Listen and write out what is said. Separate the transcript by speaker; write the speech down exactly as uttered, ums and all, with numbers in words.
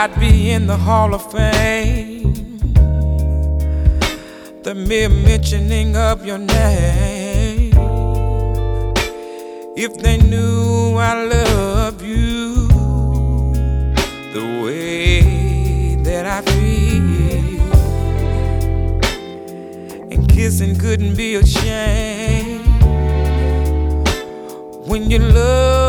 Speaker 1: I'd be in the Hall of Fame. The mere mentioning of your name, if they knew I love you the way that I feel, and kissing couldn't be a shame when you love